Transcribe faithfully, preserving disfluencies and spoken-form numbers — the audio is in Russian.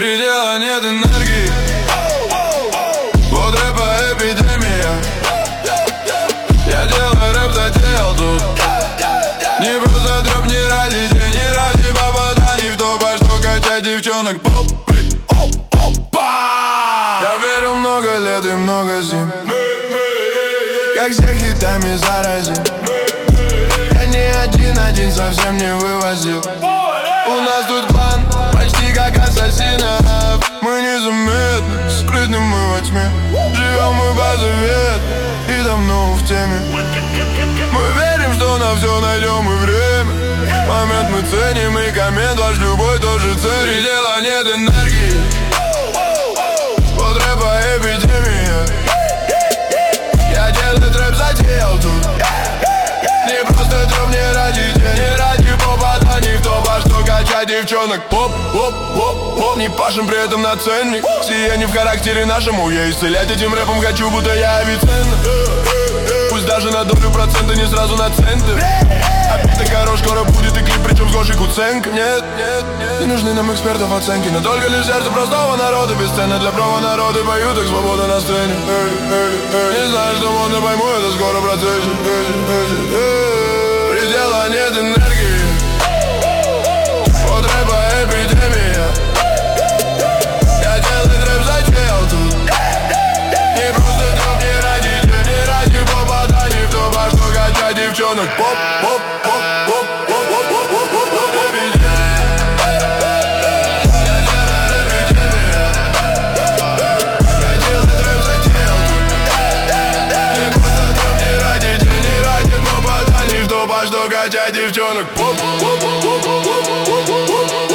Предела нет энергии. Вот рэпа эпидемия. Я делаю рэп, затеял тут. Не просто дроп, не ради денег, не ради попаданий в то, по что качать девчонок. Я верил много лет и много зим, как всех хитами заразил. Я не один-один совсем не вывозил. У нас тут план почти как ассасинов. Мы незаметны, скрытны мы во тьме. Живем мы по завету и давно в теме. Мы верим, что на все найдем и время. Момент мы ценим, и коммент ваш любой тоже цель. Предела нет энергии. Вот рэпа эпидемия. Я делаю трэп, затеял тут. Не просто дроп, не ради денег, не ради попаданий в то, во что качать девчонок. Поп, поп, поп, поп. Не пашем при этом на ценник. Сияние в характере нашему. Я исцелять этим рэпом хочу, будто я Авиценна. Пусть даже на долю процента, не сразу на центр. Обидно хорош, скоро будет и клип, причем с Гошей Куценко. Нет, нет, нет, не нужны нам экспертов оценки. Но только лишь сердце простого народа, бесценно для права народа. Поют их свобода на сцене. Не знаю, что модно, пойму, это скоро в процессе. Предела нет энергии. Вот рэпа эпидемия. Я делаю трэп, затеял тут. Не просто дроп, не ради денег, не ради попаданий в то, во что качать девчонок. Поп, поп, поп, поп, поп, поп, поп, поп, поп, поп, эпидемия. Я делаю эпидемия. Я делаю трэп, затеял тут. Не просто дроп, не ради денег, не ради попаданий в то, во что качать девчонок. Поп, поп, поп, поп, поп, поп, поп, поп, поп.